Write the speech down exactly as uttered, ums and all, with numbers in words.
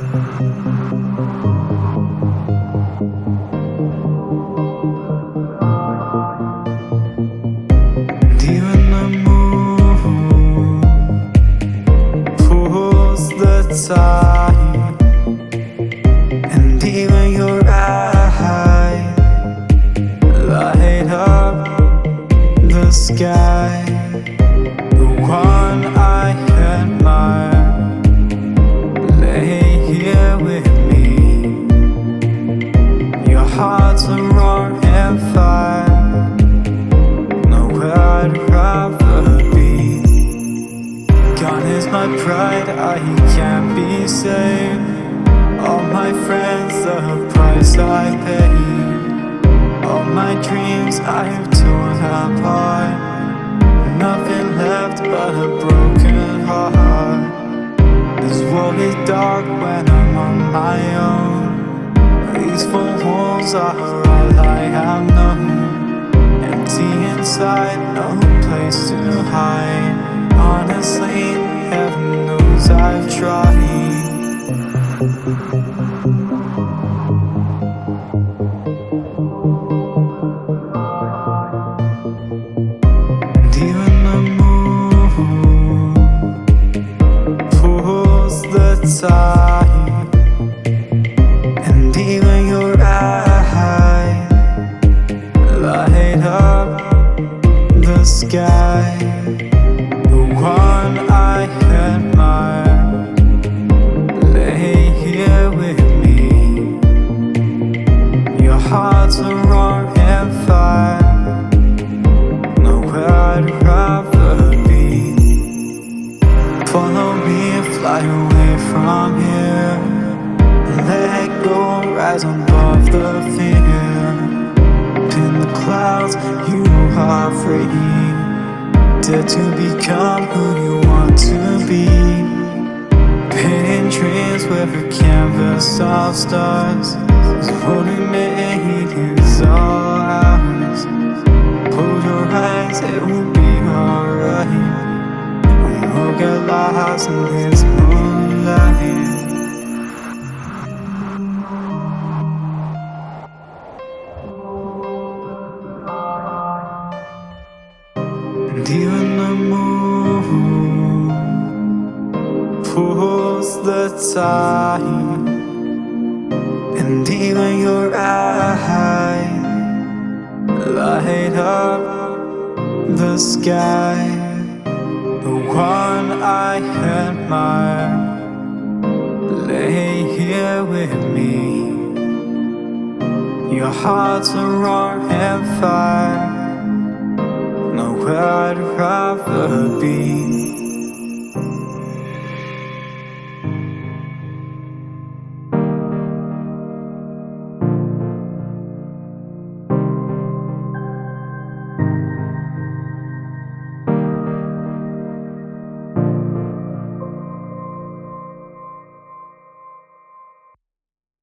And even the moon pulls the tide, and even your eyes light up the sky. The one I admire lay here with me. Your heart's a roaring fire, nowhere I'd rather be. Gone is my pride, I can't be saved. All my friends, the price I paid. All my dreams I have torn apart. Nothing left but a broken heart. This world is dark when I'm on my own. These four walls are all I have known. Empty inside, no place to hide. Honestly, heaven knows I've tried. And even the moon pulls the tide, and even your eyes light up the sky. The one I admire lay here with me. Your heart's a roaring fire, nowhere I'd rather be. Follow me and fly away from here. Let go, rise above the fear. In the clouds, you are free. Dare to become who you want to be. Painting dreams with a canvas of stars. This world we made is all ours. Close your eyes, it will be alright. We will get lost in this moonlight. And even the moon pulls the tide, and even your eyes light up the sky. The one I admire lay here with me. Your heart's a roaring fire, nowhere I'd rather be.